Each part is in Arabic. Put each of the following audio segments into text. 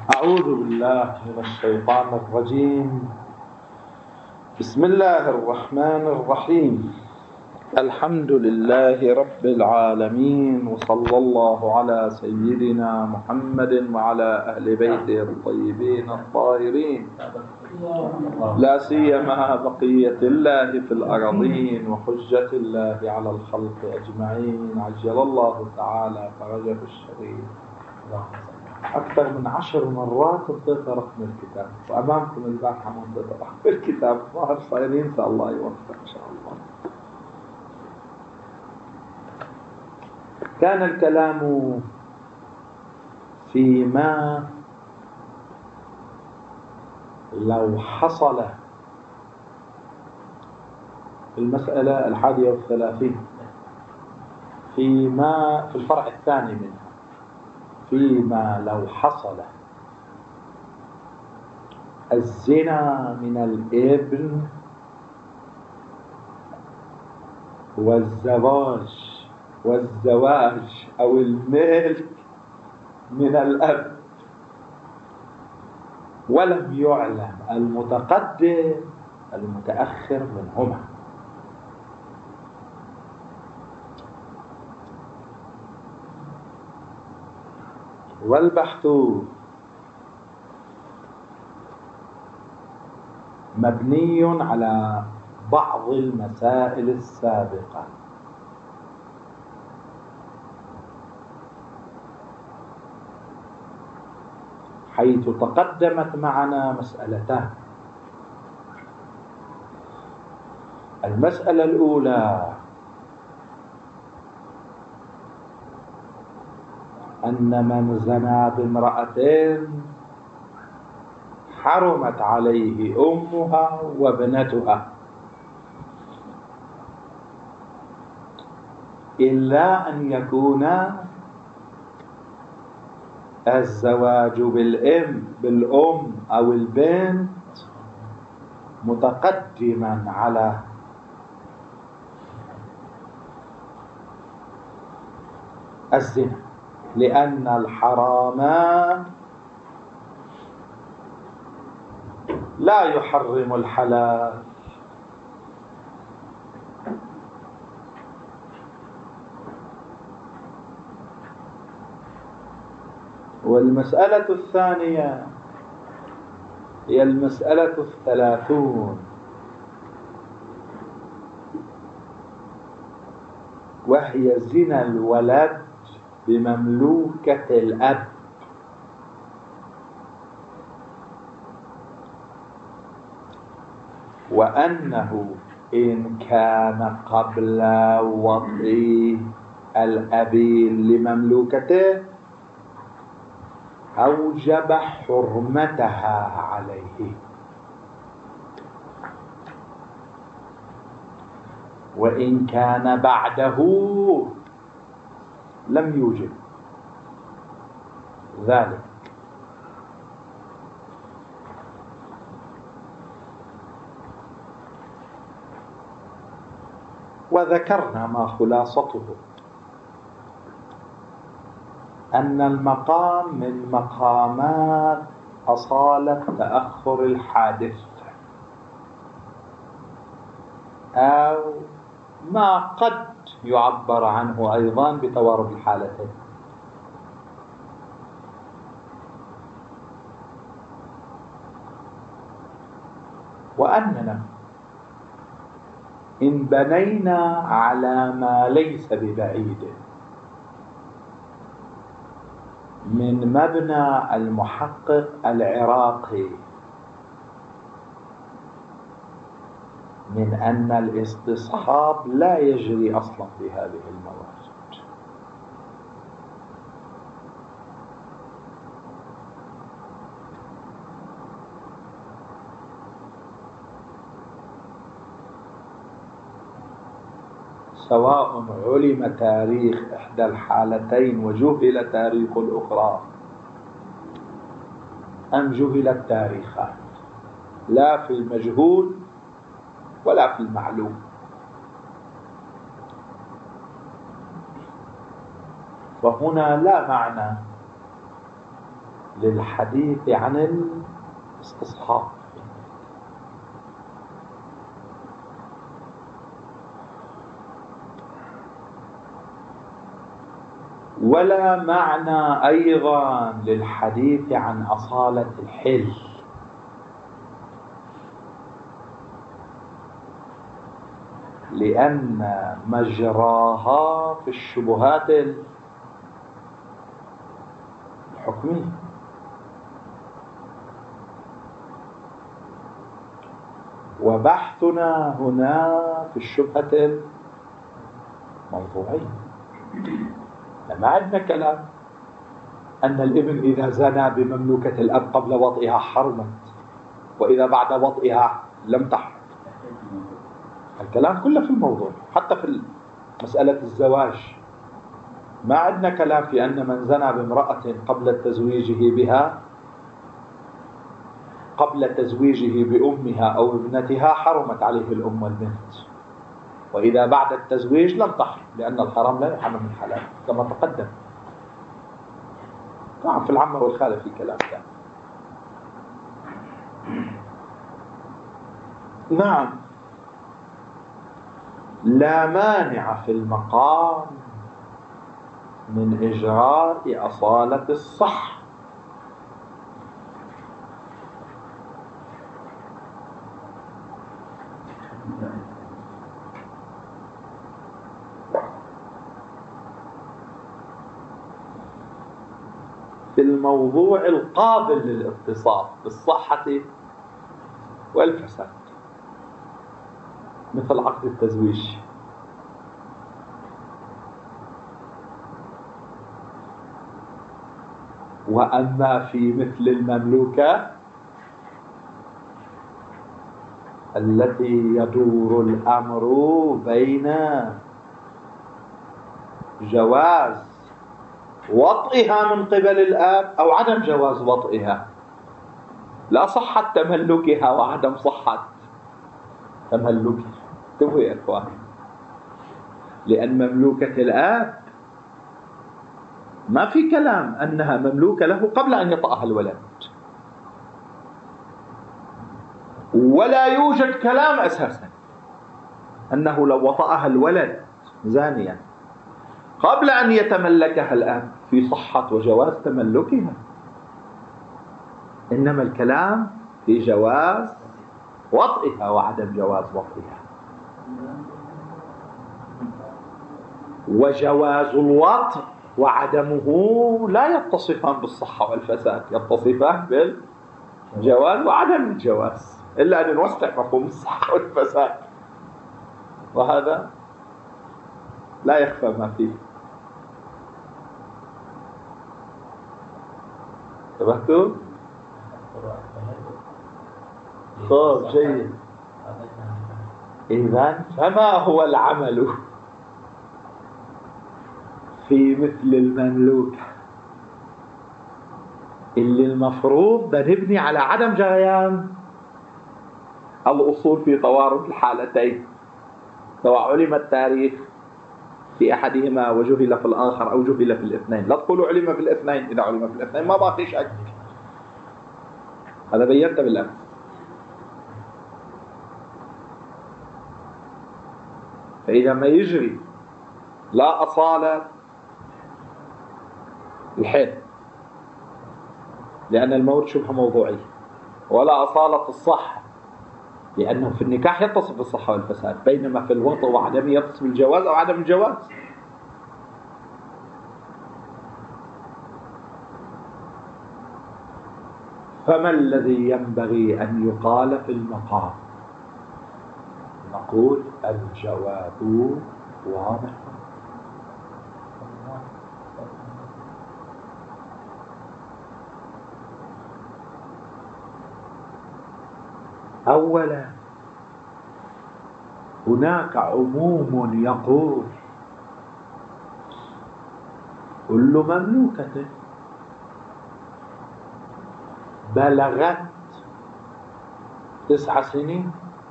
أعوذ بالله من الشيطان الرجيم. بسم الله الرحمن الرحيم. الحمد لله رب العالمين، وصلى الله على سيدنا محمد وعلى أهل بيته الطيبين الطاهرين، لا سيما بقية الله في الأرضين وحجة الله على الخلق أجمعين، عجل الله تعالى فرجه الشريف. أكثر من 10 مرات انطيت رقم الكتاب، وأمامكم البارحة انطيت رقم الكتاب. ظاهر صايرين، الله يوفق إن شاء الله. كان الكلام فيما لو حصل المسألة 31 فيما في الفرع الثاني منها، فيما لو حصل الزنا من الابن والزواج أو الملك من الأب، ولم يعلم المتقدم المتأخر منهما. والبحث مبني على بعض المسائل السابقة، حيث تقدمت معنا مسألتان. المسألة الأولى أن من زنى بامرأة حرمت عليه أمها وابنتها، إلا أن يكون الزواج بالأم أو البنت متقدما على الزنا، لأن الحرام لا يحرم الحلال. والمسألة الثانية هي المسألة 30، وهي زنا الولد بمملوكة الأب، وأنه إن كان قبل وضع الأب لمملوكته أوجب حرمتها عليه، وإن كان بعده لم يوجب ذلك. وذكرنا ما خلاصته، أن المقام من مقامات أصالة تأخر الحادث، أو ما قد يعبر عنه أيضا بتوارد الحالتين. وأننا إن بنينا على ما ليس ببعيد من مبنى المحقق العراقي من أن الاستصحاب لا يجري أصلا في هذه الموارد، سواء علم تاريخ إحدى الحالتين وجهل تاريخ الأخرى، أم جهل التاريخان، لا في المجهول ولا في المعلوم. وهنا لا معنى للحديث عن الاستصحاب. ولا معنى أيضا للحديث عن أصالة الحل، لأن مجراها في الشبهات الحكمية، وبحثنا هنا في الشبهة الموضوعية. ما عندنا كلام أن الابن إذا زنى بمملوكة الأب قبل وطئها حرمت، وإذا بعد وطئها لم تحرم. الكلام كله في الموضوع. حتى في مسألة الزواج ما عندنا كلام في أن من زنى بامرأة قبل تزويجه بها، قبل تزويجه بأمها أو ابنتها، حرمت عليه الأم والبنت، وإذا بعد التزويج لم تحرم، لأن الحرام لا يحرم من حلال كما تقدم. طبعا في العمة والخالة في كلام يعني. نعم، لا مانع في المقام من إجراء أصالة الصح، في الموضوع القابل للاتصال بالصحة والفساد، مثل عقد التزويج. وأما في مثل المملوكة التي يدور الأمر بين جواز وطئها من قبل الآب أو عدم جواز وطئها، لا صحة تملكها وعدم صحة تملكها. انتبهوا يا إخوان، لأن مملوكة الآب ما في كلام أنها مملوكة له قبل أن يطأها الولد، ولا يوجد كلام أساسا أنه لو وطأها الولد زانيا قبل أن يتملكها الآب في صحة وجواز تملكها، إنما الكلام في جواز وطئها وعدم جواز وطئها. وجواز الوطء وعدمه لا يتصفان بالصحة والفساد، يتصفان بالجواز وعدم الجواز، إلا أن نوسع مفهوم الصحة والفساد، وهذا لا يخفى ما فيه. انتبهتوا؟ طيب جيد. إذن فما هو العمل في مثل المملوكة اللي المفروض بنبني على عدم جريان الأصول في توارد الحالتين، سواء علم التاريخ في أحدهما وجهل في الآخر أو جهل في الاثنين. لا تقولوا علم في الاثنين، إذا علم في الاثنين ما باقي شك، هذا بينت بالأمس. فإذا ما يجري لا أصالة الحد لأن الموت شبه موضوعي، ولا أصالة الصحة لأنه في النكاح يتصف بالصحة والفساد، بينما في الوطء وعدمه يتصف بالجواز أو عدم الجواز. فما الذي ينبغي أن يقال في المقام؟ نقول الجواب واضح. أولا هناك عموم يقول كل مملوكة بلغت 9 سنين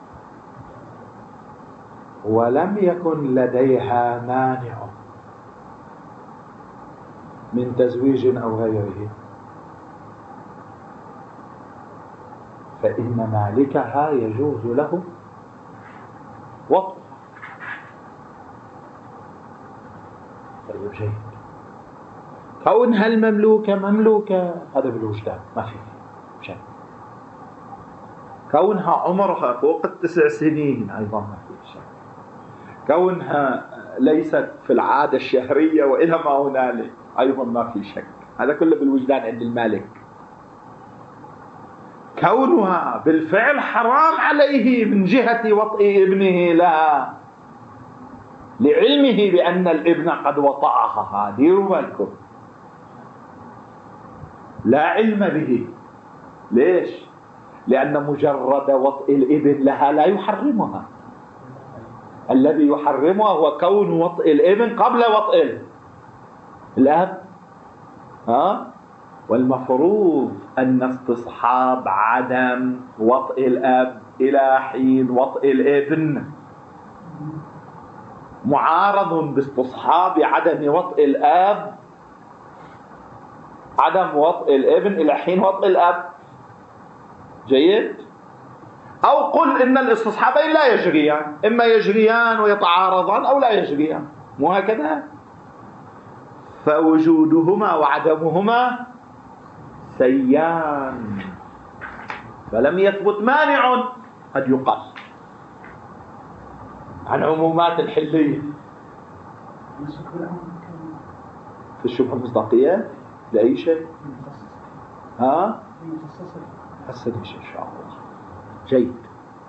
ولم يكن لديها مانع من تزويج أو غيره فإن مالكها يجوز له وطئها. طيب جيد. كونها المملوكة مملوكة هذا بالوجدان ما في شيء. كونها عمرها فوق 9 سنين أيضا ما في شيء. كونها ليست في العادة الشهرية وإلى ما هنالك أيضا ما في شك. هذا كله بالوجدان عند المالك. كونها بالفعل حرام عليه من جهة وطئ ابنه لها لعلمه بأن الابن قد وطأها، ديروا بالكم، لا علم به. ليش؟ لأن مجرد وطئ الابن لها لا يحرمها. الذي يحرمها هو كون وطئ الابن قبل وطئ الأب. والمفروض أن استصحاب عدم وطئ الأب إلى حين وطئ الابن معارض باستصحاب عدم وطئ الأب، عدم وطئ الابن إلى حين وطئ الأب. جيد؟ أو قل إن الاستصحابين لا يجريان، إما يجريان ويتعارضان أو لا يجريان، مو هكذا؟ فوجودهما وعدمهما سيان، فلم يثبت مانع قد يقال عن عمومات الحلية. في الشبهة المصداقية لأي شيء؟ حسن إن شاء الله. جيد.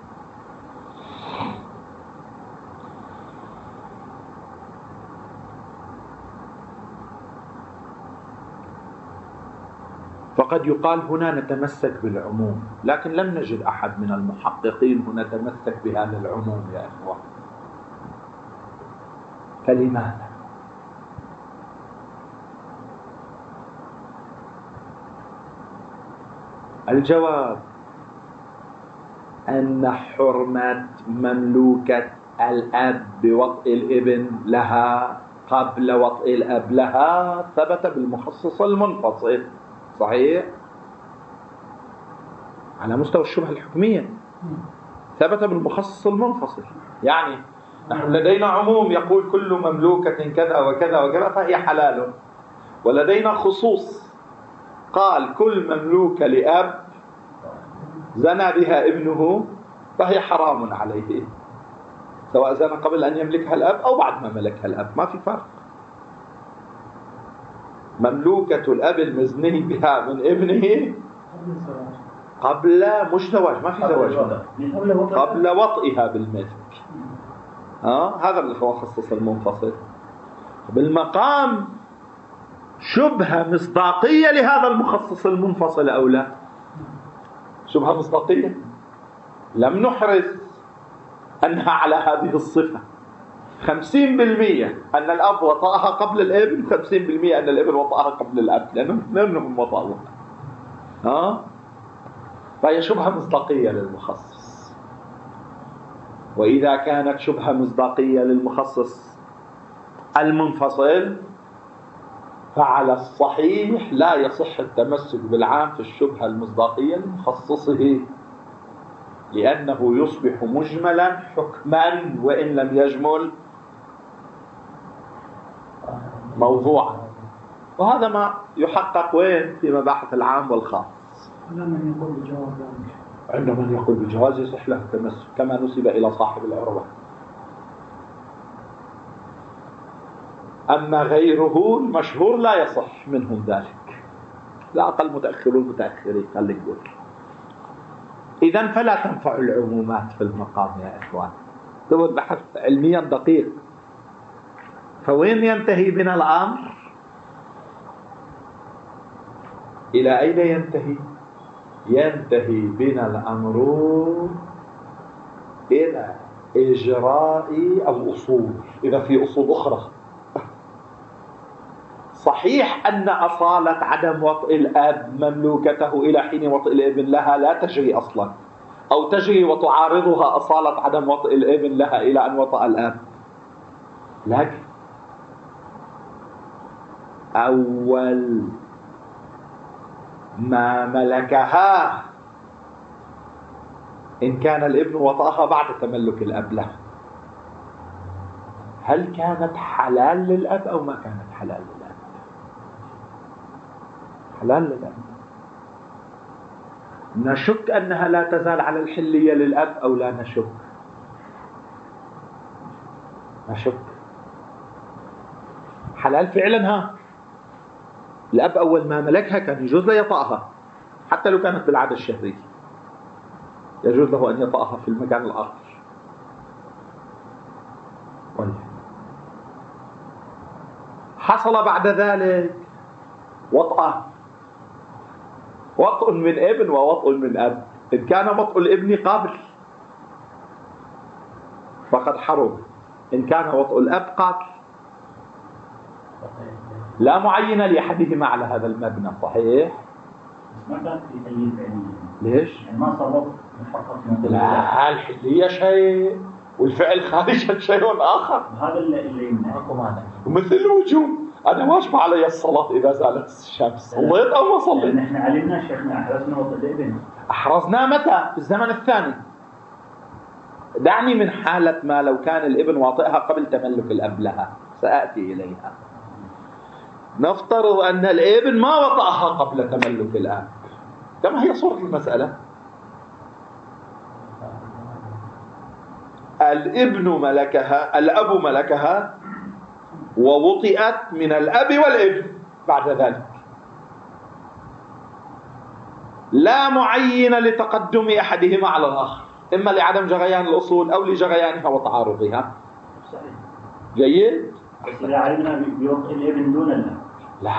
فقد يقال هنا نتمسك بالعموم، لكن لم نجد أحد من المحققين هنا تمسك بهذا العموم يا إخوان. فلماذا؟ الجواب أن حرمة مملوكة الأب بوطئ الابن لها قبل وطئ الأب لها ثبت بالمخصص المنفصل. صحيح؟ على مستوى الشبهة الحكمية ثبت بالمخصص المنفصل. يعني نحن لدينا عموم يقول كل مملوكة كذا وكذا وكذا فهي حلال، ولدينا خصوص قال كل مملوكة لأب زنى بها ابنه فهي حرام عليه، سواء زنى قبل أن يملكها الأب أو بعد ما ملكها الأب، ما في فرق. مملوكة الأب المزني بها من ابنه قبل مش زواج، ما في زواج، قبل وطئها بالمثل. هذا اللي هو خصص المنفصل. بالمقام شبهة مصداقية لهذا المخصص المنفصل أو لا؟ شبهة مصداقية. لم نحرز أنها على هذه الصفة. 50% أن الأب وطأها قبل الابن، 50% أن الابن وطأها قبل الأب، لأنهم وطأوها. فهي شبهة مصداقية للمخصص. وإذا كانت شبهة مصداقية للمخصص المنفصل فعلى الصحيح لا يصح التمسك بالعام في الشبهة المصداقية لمخصصه، لأنه يصبح مجملا حكما وإن لم يجمل موضوعا. وهذا ما يحقق وين؟ في مباحث العام والخاص. عند من يقول بجواز يصح له التمسك كما نسب إلى صاحب العروة. أما غيره المشهور لا يصح منهم ذلك، لا أقل متأخرون متأخرين خلي نقول. إذن فلا تنفع العمومات في المقام يا إخوان. هو البحث علميا دقيق. فوين ينتهي بنا الأمر؟ إلى أين ينتهي؟ ينتهي بنا الأمر إلى إجراء الأصول، إذا في أصول أخرى. صحيح أن أصالة عدم وطئ الأب مملوكته إلى حين وطئ الابن لها لا تجري أصلا، أو تجري وتعارضها أصالة عدم وطئ الابن لها إلى أن وطئ الأب. لكن أول ما ملكها إن كان الابن وطأها بعد تملك الأب له، هل كانت حلال للأب أو ما كانت حلال للأب؟ حلال للأب. نشك أنها لا تزال على الحلية للأب أو لا نشك؟ نشك. حلال فعلا. ها، الأب أول ما ملكها كان يجوز له يطأها حتى لو كانت بالعادة الشهرية، يجوز له أن يطأها في المكان الآخر. حصل بعد ذلك وطأ، وطء من ابن ووطء من أب. إن كان وطء الابن قابل فقد حرم، إن كان وطء الأب قابل. لا معين لأحدهما على هذا المبنى. صحيح. ما كان في تمييز علمي. ليش؟ يعني ما صرف فقط. لا، الحلية شيء والفعل خارج شيء آخر. هذا اللي اكو مانع. مثل الوجوب، أنا واجب علي الصلاة إذا زالت الشمس، صليت أو ما صليت؟ نحن علمنا شيخنا أحرزنا وطء الابن. أحرزنا متى؟ في الزمن الثاني. دعني من حالة ما لو كان الابن واطئها قبل تملك الأب لها، سأأتي إليها. نفترض أن الابن ما وطأها قبل تملك الأب، كما هي صورة المسألة. الابن ملكها، الأب ملكها ووطئت من الأب والابن بعد ذلك، لا معين لتقدم أحدهما على الآخر، إما لعدم جريان الأصول أو لجريانها وتعارضها. جيد؟ إذا علمنا بوطء الابن دون الأب. لا،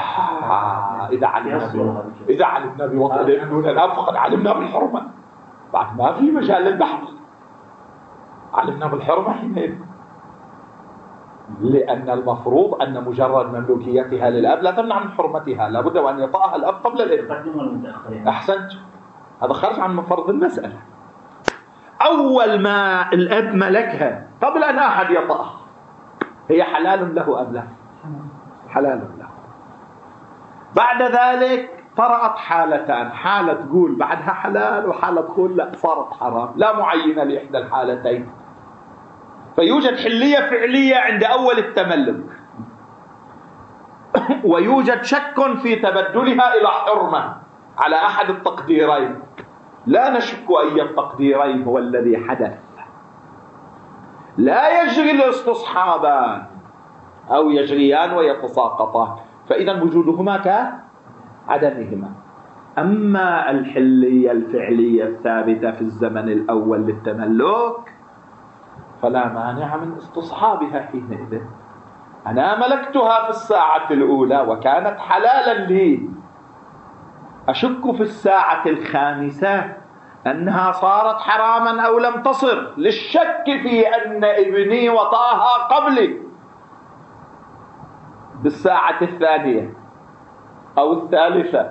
إذا علمنا بوطء الابن دون الأب فقد علمنا بالحرمة، بعد ما في مجال للبحث. علمنا بالحرمة حينئذ، لأن المفروض أن مجرد مملوكيتها للأب لا تمنع من حرمتها، لابد وأن يطأها الأب قبل الابن. أحسنت، هذا خارج عن فرض المسألة. أول ما الأب ملكها قبل أن أحد يطأها هي حلال له أم لا؟ حلال له. بعد ذلك طرأت حالتان، حالة تقول بعدها حلال وحالة تقول لا صارت حرام، لا معينة لإحدى الحالتين. فيوجد حلية فعلية عند أول التملك، ويوجد شك في تبدلها إلى حرمة على أحد التقديرين. لا نشك أي التقديرين هو الذي حدث. لا يجري الاستصحابان أو يجريان ويتساقطان، فإذا وجودهما كعدمهما. أما الحلية الفعلية الثابتة في الزمن الأول للتملك فلا مانع من استصحابها حينئذ. أنا ملكتها في الساعة الأولى وكانت حلالا لي، أشك في الساعة الخامسة أنها صارت حراما أو لم تصر، للشك في أن ابني وطأها قبلي بالساعة الثانية أو الثالثة.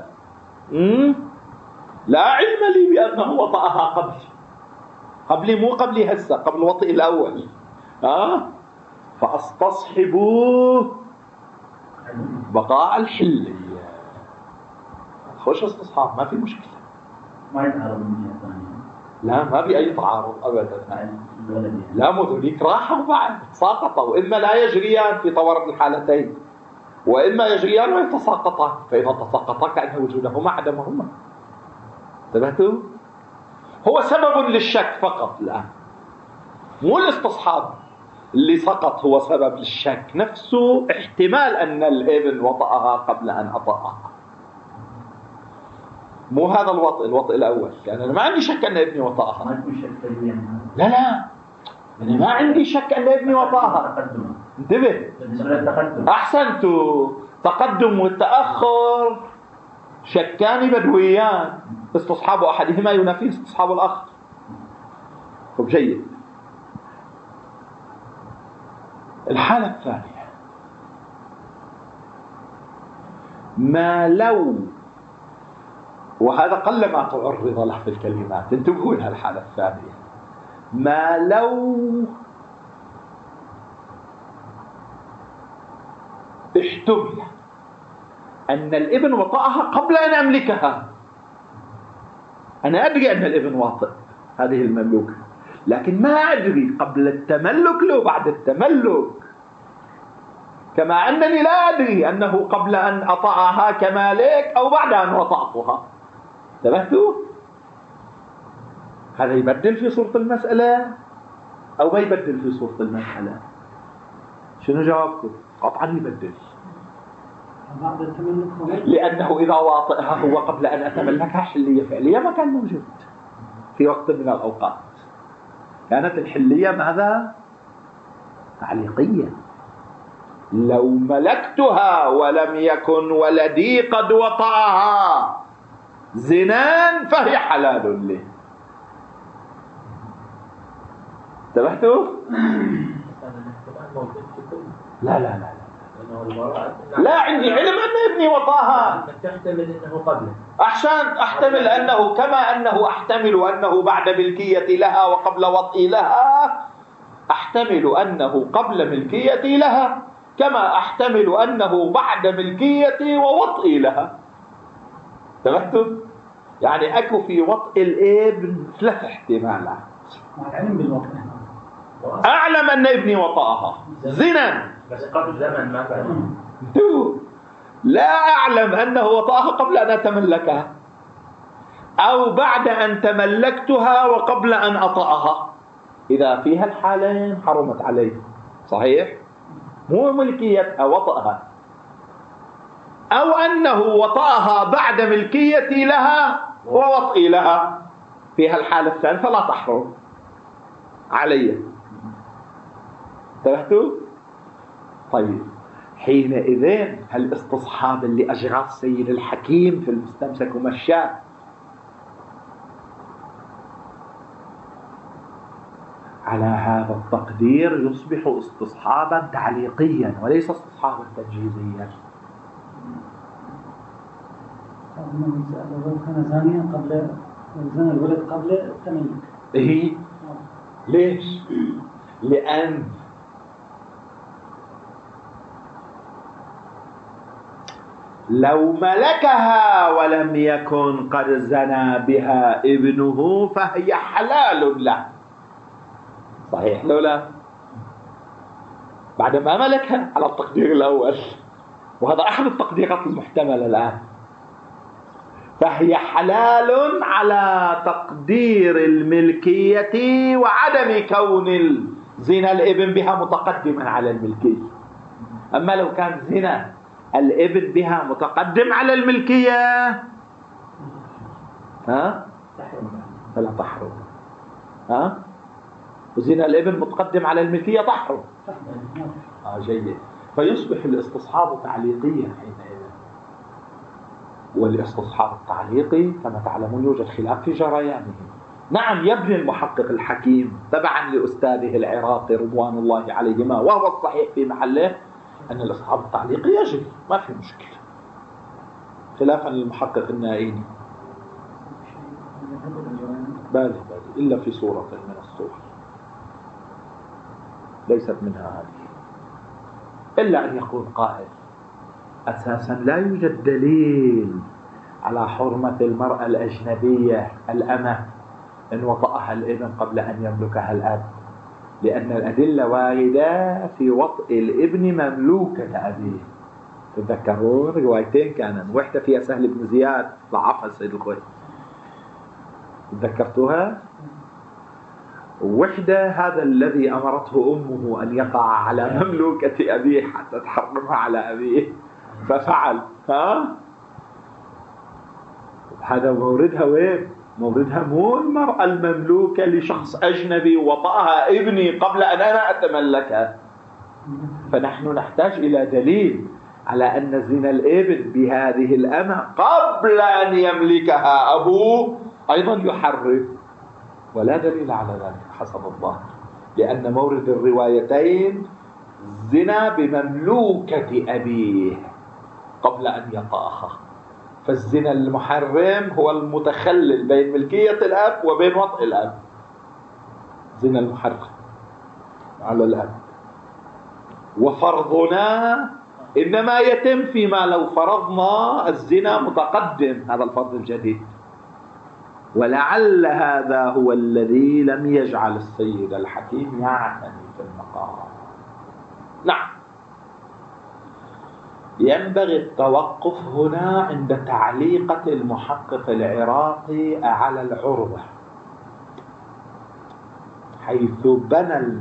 لا علم لي بأنه وطأها قبلي، مو قبلي هسه، قبل الوطئ الأول. فاستصحبوه بقاء الحلية. خوش استصحاب، ما في مشكلة، ما يتعارض من جهة ثانية. لا، ما في أي تعارض أبدا. لا، مذلك راحوا بعد ساقطوا، إما لا يجريان في طور الحالتين، وإما يجريان ويتساقطان. فإذا تساقطا كأن وجودهما عدمهما. انتبهتوا؟ هو سبب للشك فقط الآن، مو الاستصحاب اللي سقط هو سبب للشك نفسه. احتمال أن الابن وطأها قبل أن أطأها، مو هذا الوطئ الأول. يعني أنا ما عندي شك أن ابني وطأها. ما يكون شك تجريا. لا، أنا ما عندي شك أن ابني وطأها. انتبه، أحسنتوا. تقدم والتأخر شكان بدويان، استصحاب أحدهما ينافي استصحاب الآخر. طب جيد. الحالة الثانية، ما لو، وهذا قل ما تعرض له في الكلمات، انتبهوا لها الحالة الثانية، ما لو احتمل أن الابن وطأها قبل أن أملكها. أنا أدري أن الابن واطئ، هذه المملوكة، لكن ما أدري قبل التملك لو بعد التملك، كما أنني لا أدري أنه قبل أن أطأها كمالك أو بعد أن وطأتها. انتبهتوا؟ هذا يبدل في صورة المسألة أو ما يبدل في صورة المسألة؟ شنو جوابكم؟ قطعا يبدل، بعد التملك، لأنه إذا واطئها هو قبل أن أتملكها حلية فعلية ما كان موجود في وقت من الأوقات. كانت الحلية ماذا؟ تعليقية. لو ملكتها ولم يكن ولدي قد وطأها زنا فهي حلال لي. انتبهتوا؟ لا لا لا لا عندي علم أن ابني وطاها. تحتمل أنه قبله، عشان أحتمل أنه كما أنه أحتمل أنه بعد ملكيتي لها وقبل وطئي لها، أحتمل أنه قبل ملكيتي لها كما أحتمل أنه بعد ملكيتي ووطئي لها. تمهتوا؟ يعني أكو في وطئ الابن 3 احتمالات. مع العلم بالوطء أعلم أن ابني وطأها زنا بس قبل زمن ما كان. لا أعلم أنه وطأها قبل أن أتملكها أو بعد أن تملكتها وقبل أن أطأها. إذا فيها الحالين حرمت عليه، صحيح؟ مو ملكيتها وطأها، أو أنه وطأها بعد ملكيتي لها ووطئي لها، فيها الحالة الثالثة لا تحرم علي. انتبهتوا؟ طيب حينئذ هل استصحابا لأشغال السيد الحكيم في المستمسك ومشاه على هذا التقدير يصبح استصحابا تعليقيا وليس استصحابا تنجيزيا. لو كان زانيا قبل زنا الولد قبل التملك. إيه؟ ليش؟ لأن لو ملكها ولم يكن قد زنى بها ابنه فهي حلال له، صحيح لو لا؟ بعد ما ملكها على التقدير الأول، وهذا أحد التقديرات المحتملة الآن، فهي حلال على تقدير الملكية وعدم كون زنا الابن بها متقدما على الملكية. أما لو كان زنا الابن بها متقدم على الملكية فلا تحرم. وزنا الابن متقدم على الملكية تحرم. جيد. فيصبح الاستصحاب تعليقيا حينئذ. والاستصحاب التعليقي كما تعلمون يوجد خلاف في جريانه. نعم يبني المحقق الحكيم تبعا لأستاذه العراقي رضوان الله عليهما، وهو الصحيح في محله أن الاستصحاب التعليقي يجب، ما في مشكلة، خلافا للمحقق النائيني. بالي إلا في صورة من الصور ليست منها هذه، إلا أن يقول قائل أساسا لا يوجد دليل على حرمة المرأة الأجنبية الأمة إن وطأها الابن قبل أن يملكها الأب، لأن الأدلة واردة في وطئ الابن مملوكة أبيه. تذكرون روايتين كانت، واحدة فيها سهل بن زياد ضعفها السيد الخوي، تذكرتوها؟ وحدة هذا الذي أمرته أمه أن يقع على مملوكة أبيه حتى تحرمها على أبيه ففعل. هذا موردها وين؟ موردها مو المرأة المملوكة لشخص أجنبي وطأها ابني قبل أن أنا أتملكها. فنحن نحتاج إلى دليل على أن زنا الابن بهذه الأمة قبل أن يملكها أبوه أيضا يحرم، ولا دليل على ذلك حسب الظاهر، لأن مورد الروايتين زنا بمملوكة أبيه قبل أن يطأها، فالزنا المحرم هو المتخلل بين ملكية الأب وبين وطئ الأب، زنا المحرم على الأب. وفرضنا إنما يتم فيما لو فرضنا الزنا متقدم، هذا الفرض الجديد، ولعل هذا هو الذي لم يجعل السيد الحكيم يعتني في المقام. نعم، ينبغي التوقف هنا عند تعليقة المحقق العراقي على العروة، حيث بنى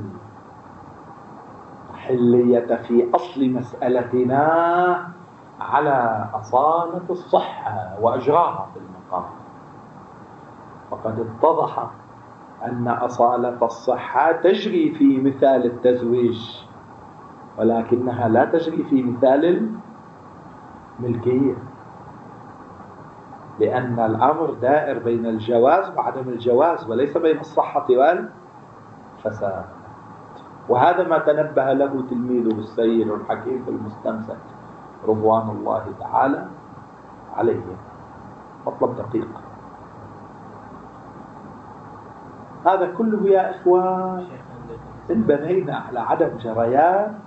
الحلية في أصل مسألتنا على أصالة الصحة وأجراها في المقام. فقد اتضح أن أصالة الصحة تجري في مثال التزويج، ولكنها لا تجري في مثال الملكية، لأن الأمر دائر بين الجواز وعدم الجواز وليس بين الصحة والفساد. وهذا ما تنبه له تلميذه السيد الحكيم في المستمسك رضوان الله تعالى عليه. مطلب دقيق. هذا كله يا إخوان إن بنينا على عدم جريان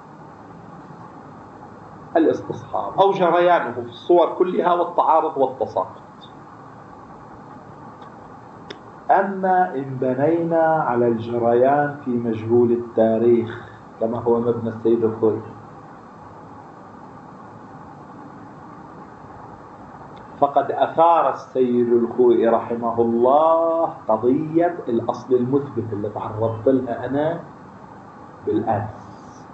الاستصحاب أو جريانه في الصور كلها والتعارض والتساقط. أما إن بنينا على الجريان في مجهول التاريخ كما هو مبنى السيد الخوئي، فقد أثار السيد الخوئي رحمه الله قضية الأصل المثبت اللي تعرضت لها أنا بالأمس،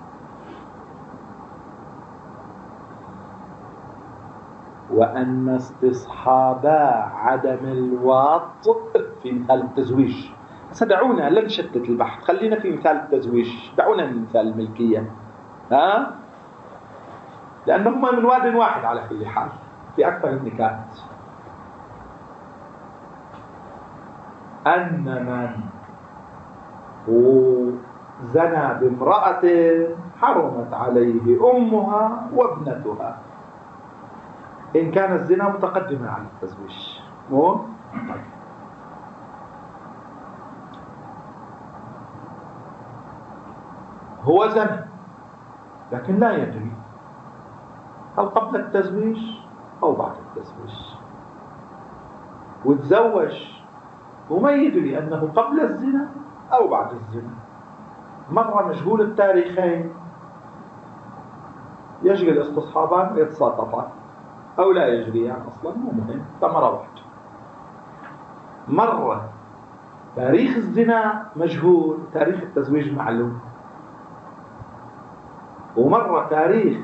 وأن استصحاب عدم الواطئ في مثال التزويج. دعونا لا نشتت البحث، خلينا في مثال التزويج، دعونا من مثال الملكية، لأنهما من واد واحد على كل حال في أكثر النكات. أن من زنى بامرأة حرمت عليه أمها وابنتها إن كان الزنا متقدما على التزويج. هو زنى لكن لا يدري هل قبل التزويج أو بعد التزويج، وتزوج وما يدري أنه قبل الزنا أو بعد الزنا. مرة مجهول التاريخين، يجري الاستصحابان ويتساقطان أو لا يجريان أصلا، مو مهم، ثمرة واحدة. مرة تاريخ الزنا مجهول، تاريخ التزويج معلوم. ومرة تاريخ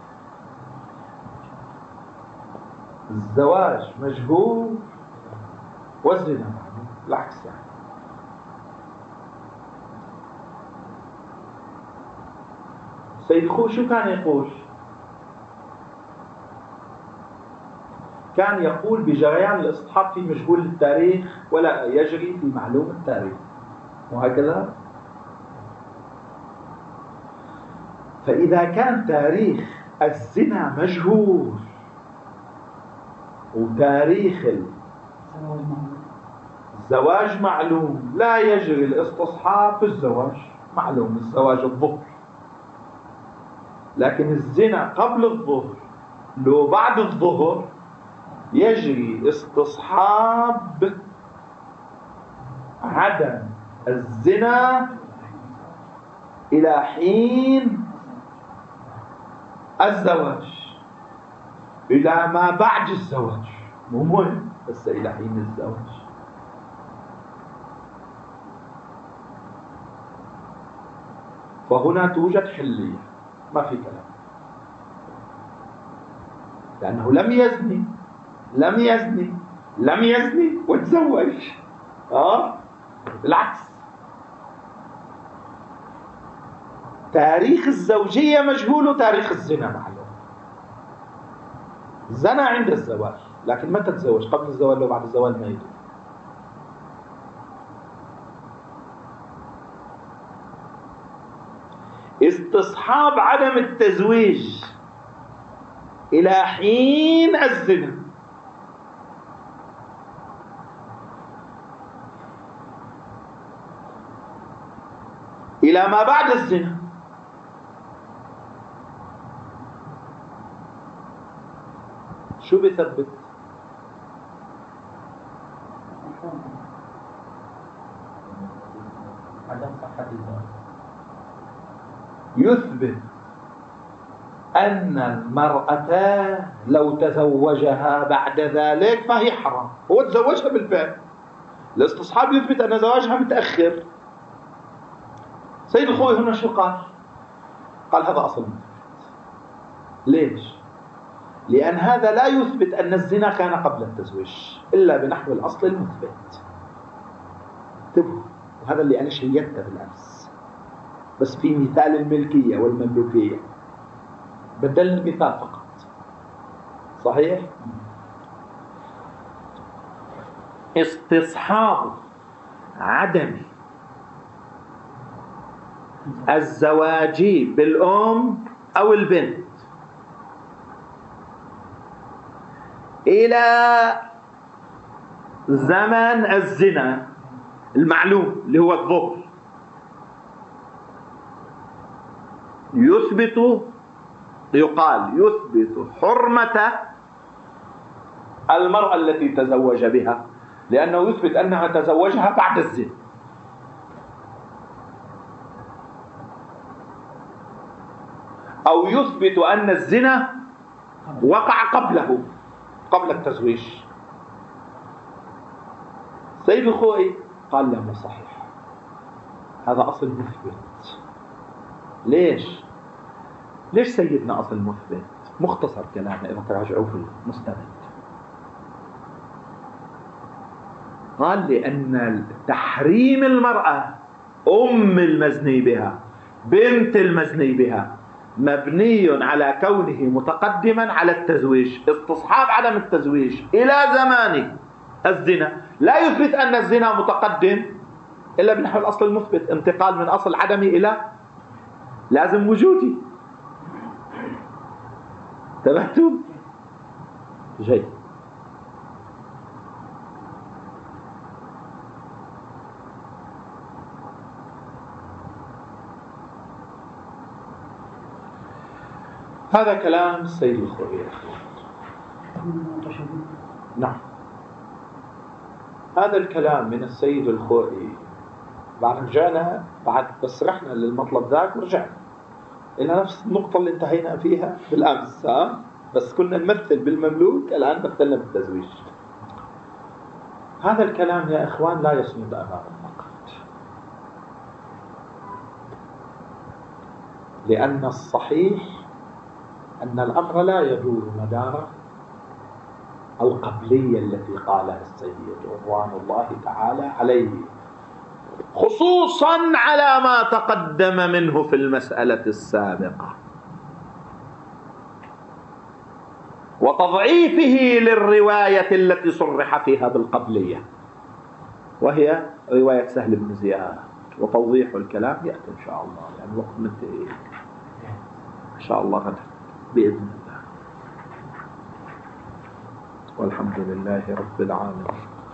الزواج مجهول والزنا معلوم، العكس يعني. سيد خوئي شو كان يقول؟ كان يقول بجريان الاستصحاب في مجهول التاريخ ولا يجري في معلوم التاريخ، وهكذا. فإذا كان تاريخ الزنا مجهول وتاريخ الزواج معلوم، لا يجري الاستصحاب في الزواج. معلوم الزواج الظهر، لكن الزنا قبل الظهر لو بعد الظهر يجري استصحاب عدم الزنا إلى حين الزواج، إلى ما بعد الزواج، مو مهم بس إلى حين الزواج. فهنا توجد حلية، ما في كلام، لأنه لم يزني وتزوج. بالعكس، تاريخ الزوجية مجهول وتاريخ الزنا معلوم. زنا عند الزواج، لكن متى تزوج؟ قبل الزواج لو بعد الزواج ما يدري. استصحاب عدم التزويج إلى حين الزنا، إلى ما بعد الزنا، شو بيثبت؟ عدم صحة الزواج. يثبت أن المرأة لو تزوجها بعد ذلك فهي حرام. هو تزوجها بالفعل، الاستصحاب يثبت أن زواجها متأخر. سيد الخوي هنا شو قال؟ قال هذا أصل مثبت. ليش؟ لأن هذا لا يثبت أن الزنا كان قبل التزويج إلا بنحو الأصل المثبت. انتبهوا، وهذا اللي أنا شيدته بالأمس، بس في مثال الملكية والمملوكية بدل المثال فقط. صحيح؟ استصحاب عدم الزواج بالأم أو البنت إلى زمن الزنا المعلوم اللي هو الظهر يثبت حرمة المرأة التي تزوج بها، لأنه يثبت أنها تزوجها بعد الزنا. أو يثبت أن الزنا وقع قبله، قبل التزويج. سيد الخوئي قال لا، مو صحيح، هذا أصل مثبت. ليش سيدنا أصل مثبت؟ مختصر كلامه إذا تراجعوا في المستند. قال لأن تحريم المرأة أم المزني بها بنت المزني بها مبني على كونه متقدما على التزويج. استصحاب عدم التزويج إلى زمان الزنا لا يثبت أن الزنا متقدم إلا بنحو الأصل المثبت. انتقال من أصل عدمي إلى لازم وجودي. انتبهتوا؟ جيد. هذا كلام السيد الخوئي. نعم، هذا الكلام من السيد الخوئي. بعد رجعنا، بعد بس رحنا للمطلب ذاك ورجعنا إلى نفس النقطة اللي انتهينا فيها بالأمس. بس كنا نمثل بالمملوك، الآن مثلنا بالتزويج. هذا الكلام يا إخوان لا يصمد أمام النقد، لأن الصحيح أن الأمر لا يدور مدار القبلية التي قالها السيد رضوان الله تعالى عليه، خصوصا على ما تقدم منه في المسألة السابقة، وتضعيفه للرواية التي صرح فيها بالقبلية، وهي رواية سهل بن زياد. وتوضيح الكلام يأتي إن شاء الله، يعني وقت منتهي إن شاء الله غدا بإذن الله. والحمد لله رب العالمين،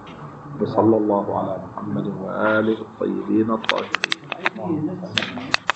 وصلى الله على محمد وآله الطيبين الطاهرين.